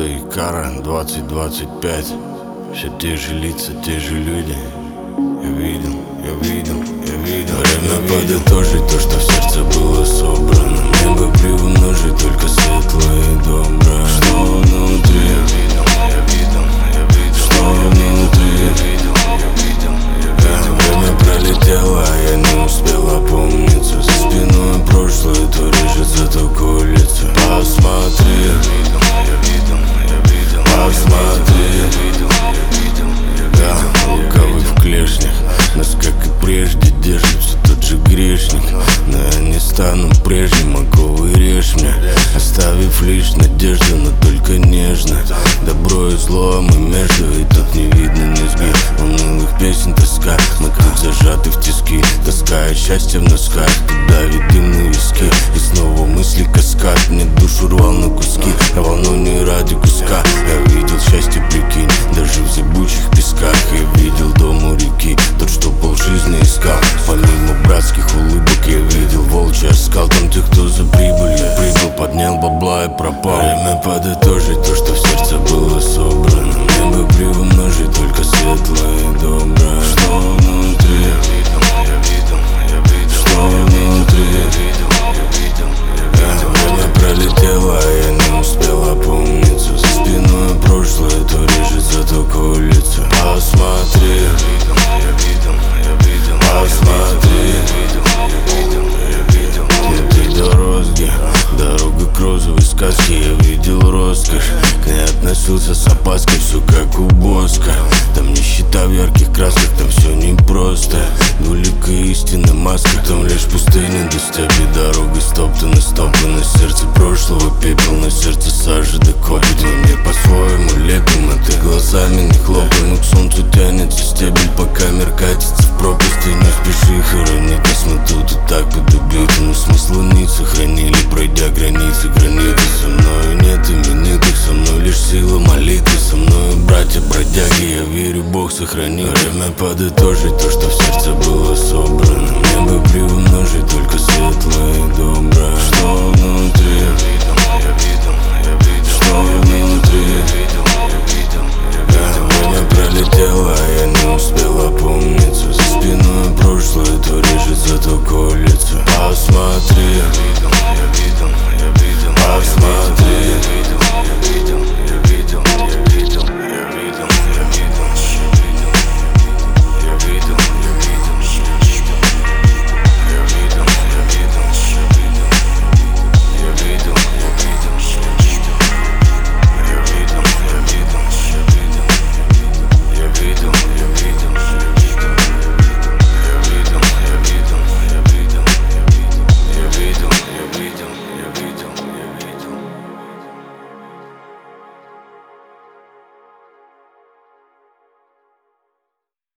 Honda и Кара 2025. Все те же лица, те же люди. Я видел. Время подытожить то, что в сердце было собрано. Небо приумножить только светлое и доброе. Что внутри? Что внутри? Время пролетело, а я не успел опомниться. За спиной прошлое то режется, то колется. Посмотри, посмотри. Лукавый в клешнях, нас как и прежде держит все тот же грешник. Но я не стану прежним, оковы режь меня, оставив лишь надежду, но только нежно. Добро и зло, мы между, и тут не видно низги. Унылых песен тоска, мы тут зажаты в тиски. Таская счастье в носках, тут давит дым на виски. И снова мысли каскад, мне душу рвал на куски. Я волну не ради куска, я видел счастье, прикинь, даже в зыбучих песках. Я видел дом у реки, тот, что полжизни искал. Помимо братских улыбок я видел волчий оскал. Там тех, кто за прибыль, я прибыл, поднял бабла и пропал. Время подытожить то, что в сердце было собрано. Небо приумножить только светлое и доброе. Что внутри? Что внутри? Время пролетело, а я не успел опомниться. За спиной прошлое то режется, то колется. Посмотри, посмотри. Этой дороги, дорога к розовой сказке. Я видел роскошь, к ней относился с опаской. Все как у Боска, там нищета в ярких красках, там все непросто. Двуликая истина маска, там лишь пустыня до степи. Дорога стоптана, сердце прошлого пепел, на сердце сажа да копоть. Мы мир по-своему лепим, а ты глазами не хлопай. Но к солнцу тянется стебель, пока мир катится в пропасть. Ты не спеши хоронить нас, мы тут и так подубиты. Но смысла не сохранили, пройдя границы. Границы со мною нет именитых, со мной лишь сила молитвы. Со мною братья бродяги, я верю, Бог сохранит. Время подытожить то, что в сердце было собрано. Небо приумножить только светлое.